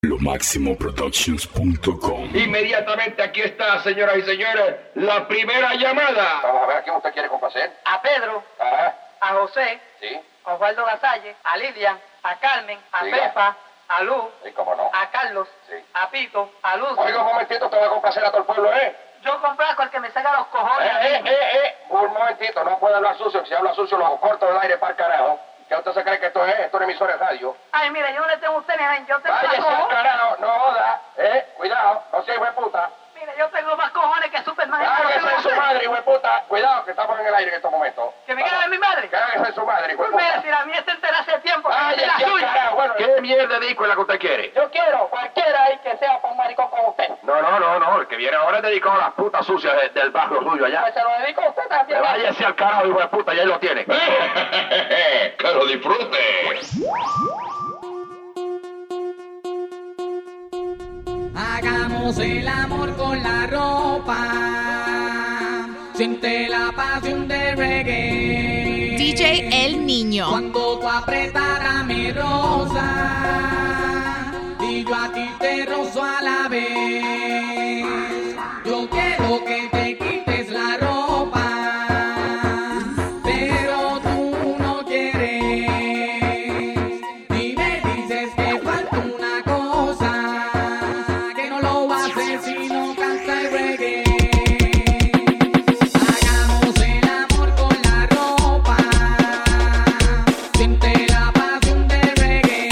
Lomaximoproductions.com. Inmediatamente aquí está, señoras y señores, la primera llamada. Vamos a ver a quién usted quiere complacer. A Pedro, Ajá, a José, sí, a Osvaldo Lasalle, a Lilian, a Carmen, a Diga. Pepa, a Luz, sí, cómo no. a Carlos, Sí. a Pito, a Luz. Oiga, un momentito, te voy a complacer a todo el pueblo, ¿eh? Yo complazco al que me saca los cojones. Un momentito, no puede hablar sucio. Si habla sucio, lo hago corto del aire para el carajo. ¿Qué usted se cree que esto es? Esto es emisora de radio. Ay, mira, yo no le tengo a usted ni a yo tengo más Váyase al cojones. carajo, no joda, cuidado, no sea hijo de puta. Mira, yo tengo más cojones que Superman. Cáguese en su madre, hijo de puta. Cuidado, que estamos en el aire en estos momentos. ¿Que me cague en mi madre? Cáguese en su madre, hijo de Pues mira, puta. si la mía se entera hace tiempo. que Váyase es la al suya. carajo, bueno. ¿Qué mierda de disco es la que usted quiere? Yo quiero cualquiera ahí que sea para un maricón como usted. No, el que viene ahora es dedicado a las putas sucias del barrio suyo allá. Pues se lo dedico a usted también. Váyase al carajo, hijo de puta, ya ahí lo tiene. ¡Que lo disfrutes! Hagamos el amor con la ropa. Siente la pasión del reggae. DJ El Niño. Cuando tú apretaras mi rosa y yo a ti te rozo a la vez. Yo quiero que te quites la ropa, pero tú no quieres. Y me dices que falta una cosa, que no lo haces si no canta el reggae. Hagamos el amor con la ropa, siente la pasión del reggae.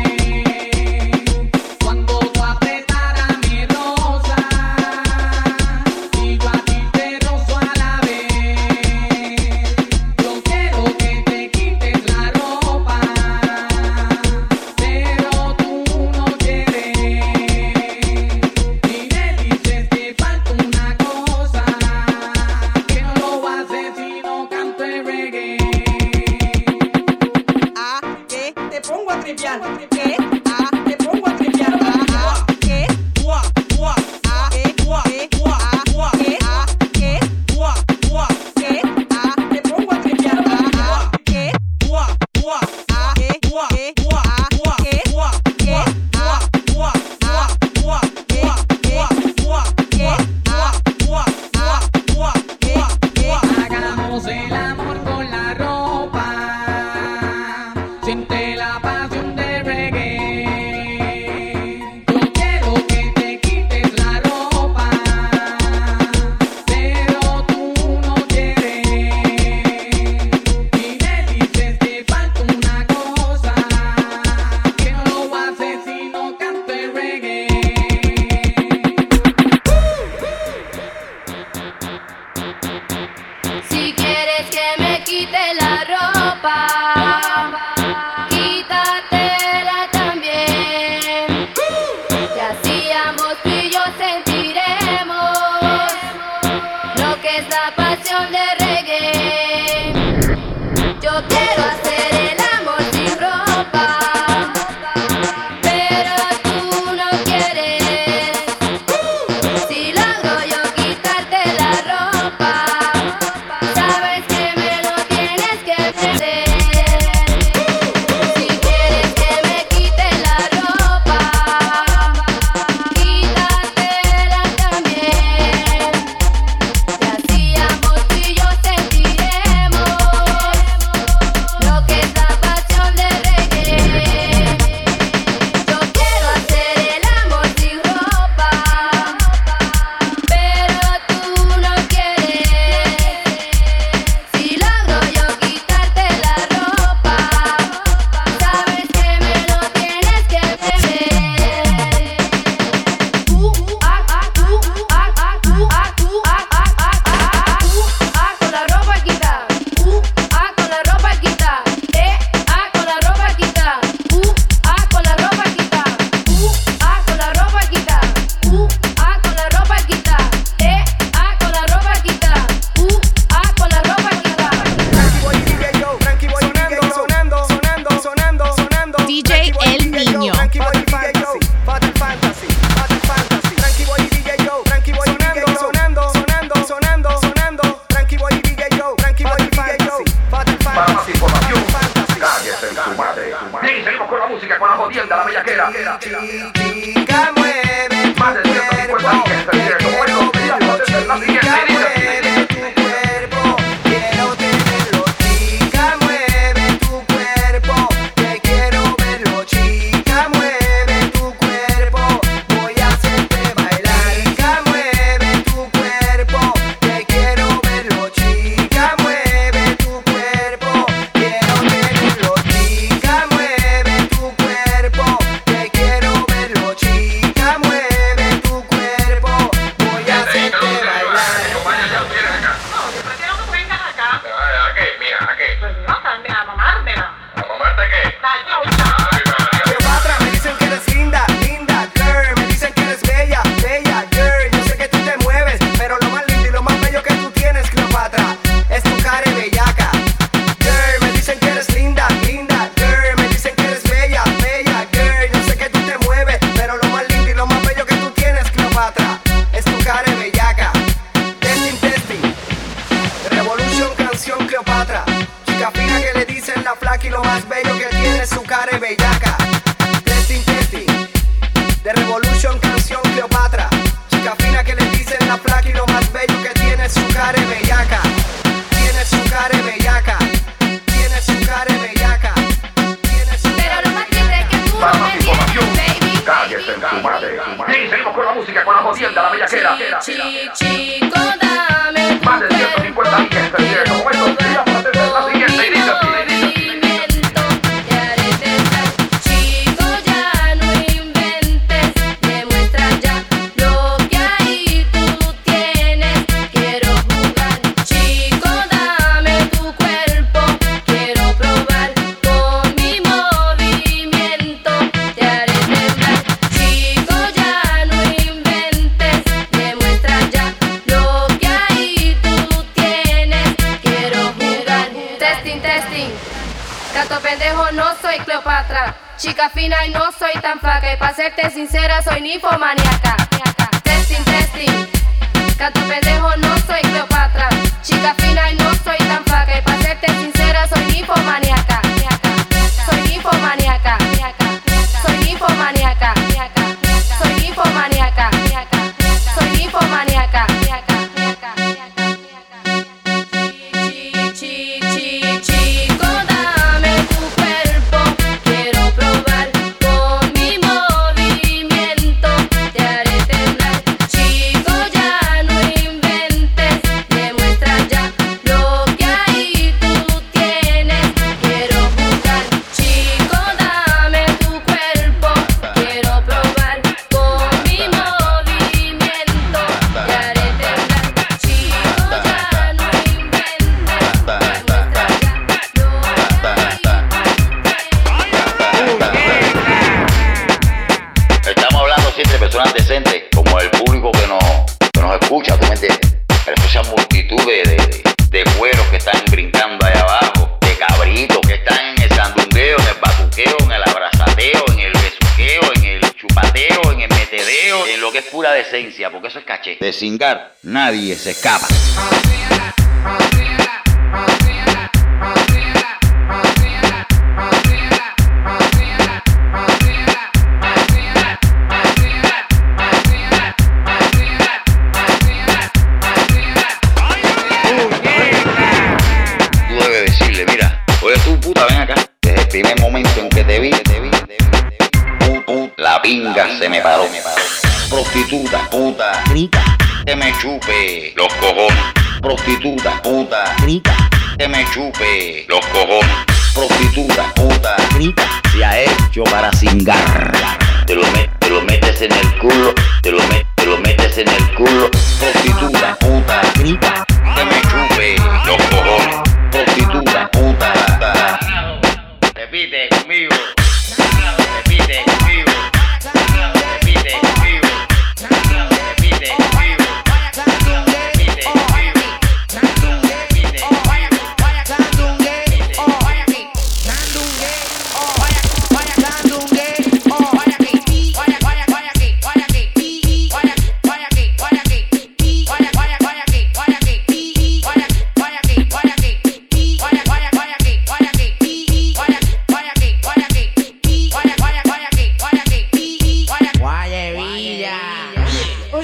Cuando tú apretaras mi rosa y yo a ti te rozo a la vez. Yo quiero que te quites la ropa, pero tú no quieres. Y me dices que falta una cosa, que no lo haces si no canto el reggae. Ah, ¿qué? Te pongo a tripear. ¿Qué? Ah, Te pongo a tripear. ah, ¿qué? Guá, guá, Ah, ¿qué? guá, ¿Qué? guá, Ah, guá, ¿qué? Ah, ¿qué? guá, guá. ¿Qué? Ah, Te pongo a tripear. ah, ¿qué? Guá, guá, Ah, ¿qué? guá, ¿Qué? guá, Ah, guá, ¿qué? guá, ¿Qué? guá, guá, guá, guá, ¿Qué? guá, ¿Qué? guá, ¿Qué? guá, Ah, guá, ah, guá, ¿qué? guá, ¿Qué? guá. Hagamos el amor con la ropa, siente la pasión del reggae. Yo quiero que te quites la ropa, pero tú no quieres. Y me dices que falta una cosa, que no lo haces si no canto el reggae. Si quieres que me quite la ropa, quítatela también. Y así ambos tú y yo sentiremos lo que es la pasión de reggae. Yo quiero hacer el amor sin ropa, pero tú no quieres. Si logro yo quitarte la ropa, sabes que me lo tienes que perder. Si quieres que me quite la ropa, quítatela también. Y así ambos tú y yo sentiremos lo que es la pasión del reggae. Yo quiero hacer el amor sin ropa, pero tú no quieres. Si logro yo quitarte la ropa, sabes que me lo tienes que perder. Con la ropa quita. Con la ropa quita. Con la ropa quita. Con la ropa quita. Con la ropa quita. Con la ropa quita. Con la ropa quita. Con la ropa quita. DJ El Niño. Para más información, cállese en su madre. Bien, seguimos con la música, con la jodienda, la bellaquera. Ti, chica, mueve tu Más de 150 cuerpo. millas, Que como quiero esto, mira, verlo, esta es la chica, siguiente, mueve tu cuerpo. Quiero tenerlo, chica, mueve tu cuerpo. Que quiero verlo, chica, mueve tu cuerpo. Voy a hacerte bailar, chica, mueve tu cuerpo. Que quiero verlo, chica, mueve tu cuerpo. Quiero tenerlo, chica, mueve tu cuerpo. Que quiero verlo, chica, mueve tu cuerpo. Voy a hacerte bailar. No, yo prefiero que vengas acá. ¿A qué, mija? ¿A qué? No, también a mamármela. ¿A mamarte qué? La chucha. Cleopatra, me dicen que eres linda, linda girl. Me dicen que eres bella, bella girl. Yo sé que tú te mueves, pero lo más lindo y lo más bello que tú tienes, Cleopatra, es tu cara bellaca. Girl, me dicen que eres linda, linda girl. Me dicen que eres bella, bella girl. Yo sé que tú te mueves, pero lo más lindo y lo más bello que tú tienes, Cleopatra, es tu cara bellaca. Testing, testing. Revolution, canción Cleopatra. Chica fina que le dicen la flaca y lo más bello que tiene es su cara bellaca. Testing, testing. De Revolution, canción Cleopatra. Chica fina que le dicen la flaca y lo más bello que tiene es su cara bellaca. Tiene su cara bellaca. Tiene su cara bellaca. Tiene su Pero lo más triste es que tú Para no más me información, entiendes, baby. cállese en su madre. Sí, seguimos con la música, con la jodienda, la bellaquera. Chico, dame tu Más de 150 millas, como esto, mira, para hacer la siguiente, y dice así. movimiento, te haré temblar. Chico, ya no inventes, demuestra ya lo que ahí tú tienes. Quiero jugar, chico, dame tu cuerpo. Quiero probar con mi movimiento, te haré temblar. Chico, ya no inventes, demuestra ya lo que ahí tú tienes. Quiero jugar. Testing, testing. Gato pendejo, no soy Cleopatra. Chica fina y no soy tan flaca. Y para serte sincera, soy ninfomaníaca. Testing, testing. Gato pendejo, no soy Cleopatra. Chica fina y no soy tan flaca. Y para serte sincera, soy ninfomaníaca. Soy ninfomaníaca. Soy ninfomaníaca. Soy ninfomaníaca. Soy ninfomaníaca. Chico, dame tu cuerpo. Quiero probar con mi movimiento, te haré temblar. Chico, ya no inventes, demuestra ya lo que ahí tú tienes. Quiero jugar. Chico, dame tu cuerpo. Quiero probar con mi movimiento, te haré temblar. Chico, ya no inventes, demuestra ya lo que Estamos hablando siempre de personas decentes, como el público que nos escucha, ¿tú me entiendes? Pero esa multitud de cueros que están brincando allá abajo, de cabritos que están en el sandungueo, en el batuqueo, en el abrazateo, en el besuqueo, en el chupateo, en el metedeo, en lo que es pura decencia, porque eso es caché. De cingar, nadie se escapa. Tú debes decirle, mira, oye tú puta, ven acá. Desde el primer momento en que te vi, la pinga se me paró. Prostituta, puta, rica, que me chupe los cojones. Prostituta, puta, rica, que me chupe los cojones. Prostituta, puta, rica, se ha hecho para cingar. Te lo metes en el culo, te lo metes en el culo. Prostituta, puta, rica, que me chupe los cojones. Prostituta, puta. Repite conmigo. Repite conmigo. Repite conmigo. Repite conmigo. Repite conmigo.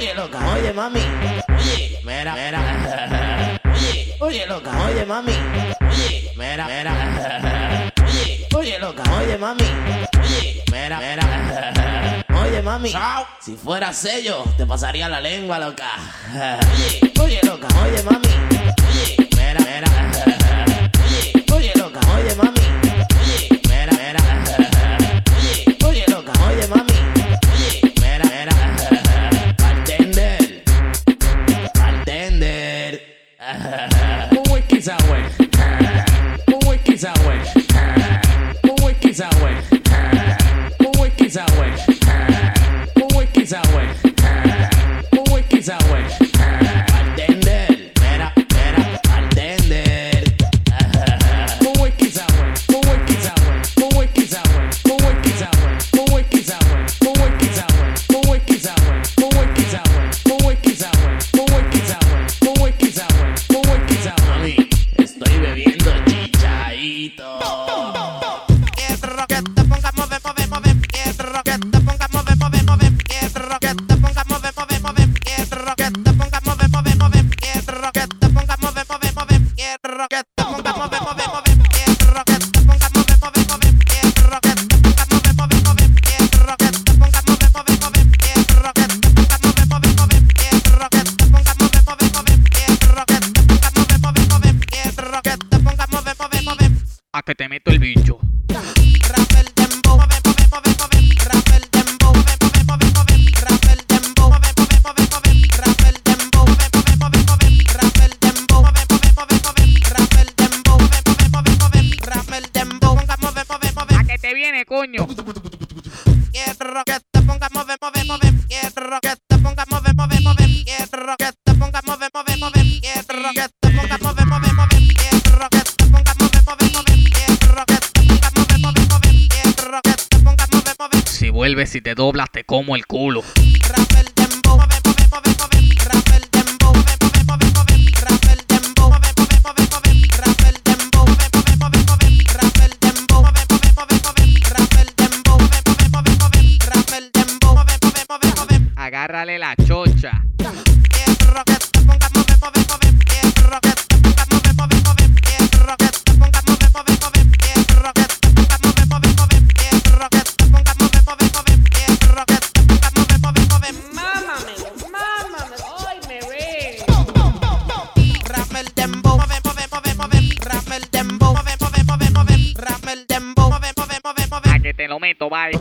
Oye, loca, oye, mami. Oye, mira, mira. Oye, oye, loca, oye, mami. Oye, mira, mira. Oye, loca, oye, mami. Oye, mira, mira. Oye, mami. Si fuera sello, te pasaría la lengua, loca. Oye, loca, oye, mami. Oye, mira, mira. Oye, loca, oye, mami. Oye, mira, mira. Oye, loca, oye, mami. Oye, mira, mira. Bartender, bartender. Un whisky sour, un whisky sour, un whisky sour, un whisky sour, un whisky sour, un whisky sour. Bartender, mira, mira, bartender. Un whisky sour, un whisky sour, un whisky sour, un whisky sour, un whisky sour, un whisky sour, un whisky sour, un whisky sour, un whisky sour, un whisky sour, un whisky sour, un whisky sour. Mami, estoy bebiendo chichaito. Quiero que te ponga mover, mover, mover. Quiero que te ponga mover, mover, mover. Quiero que te ponga mover, mover, mover. Quiero que te ponga mover, mover, mover. Quiero que te ponga mover, mover, mover. Quiero que te ponga mover, mover, mover. Quiero que te ponga mover, mover, mover. Quiero que te ponga mover, mover, mover. Quiero que te ponga mover, mover, mover. Quiero que te ponga mover, mover, mover. Quiero que te ponga mover, mover, mover. Quiero que te ponga mover, mover, mover. Quiero que te ponga mover, mover, mover. A que te meto el bicho. Rafael Dembow, mover, mover, mover, mover. Rafael Dembow, mover, mover, mover, mover. Rafael Dembow, mover, mover, mover, mover. Rafael Dembow, mover, mover, mover, mover. Rafael Dembow, mover, mover, mover, mover. Rafael Dembow, mover, mover, mover, mover. Rafael Dembow, ponga mover, mover, mover. A que te viene, coño. Quiero que te ponga mover, mover, mover. Quiero que te ponga mover, mover, mover. Quiero que te ponga mover, mover, mover. Quiero que te ponga mover, mover, mover. Quiero que te ponga mover, mover, mover. Quiero que te ponga mover, mover, mover. Quiero que te ponga mover, mover. Si vuelves y te doblas, te como el culo. Rafael Dembow, mover, mover, mover, mover. Rafael Dembow, mover, mover, mover, mover. Rafael Dembow, mover, mover, mover, mover. Rafael Dembow, mover, mover, mover, mover. Rafael Dembow, mover, mover, mover, mover. Rafael Dembow, mover, mover, mover, mover. Rafael Dembow, mover, mover, mover, mover. Agárrale la chocha. Quiero que te ponga mover, mover, mover. Quiero que te ponga mover, mover, mover. Quiero que te ponga mover, mover, mover. Quiero que te ponga mover, mover, mover. Quiero que te ponga mover, mover, mover. Quiero que te ponga mover, mover, mover. Mámame, hoy me ve. Rafael Dembow, mover, mover, mover, mover. Rafael Dembow, mover, mover, mover, mover. Rafael Dembow, mover, mover, mover, mover. A que te lo meto, bye.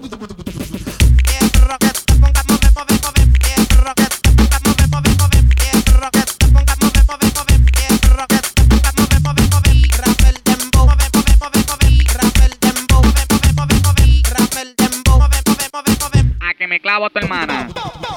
Quiero que te ponga mover, mover, mover. Quiero que te ponga mover, mover, mover. Quiero que te ponga mover, mover, mover. Quiero que te ponga mover, mover, mover. Rafael Dembow, mover, mover, mover, mover. Rafael Dembow, mover, mover, mover, mover. Rafael Dembow, mover, mover, mover, mover. A que me clavo a tu hermana.